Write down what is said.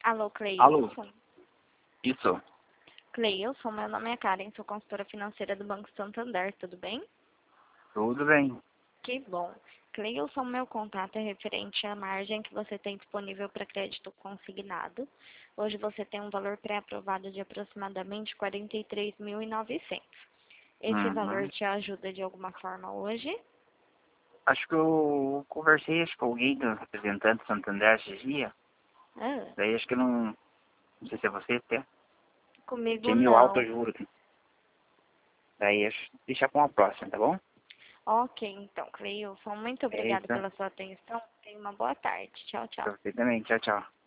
Alô, Alô, Cleilson? isso, Cleilson, meu nome é Karen, sou consultora financeira do Banco Santander, tudo bem? tudo bem. Que bom. Cleilson, meu contato é referente à margem que você tem disponível para crédito consignado. Hoje você tem um valor pré-aprovado de aproximadamente 43.900. Esse valor Uhum. te ajuda de alguma forma hoje? Acho que eu conversei com alguém do representante do Santander esses dias. Ah, Daí acho que não sei se é você até. comigo Tinha meio alto o não. juro. Daí acho que deixar para uma próxima, tá bom? Ok, então, Cleilson, muito É obrigada isso. pela sua atenção. Tenha uma boa tarde. Tchau, tchau. Pra você também. Tchau, tchau.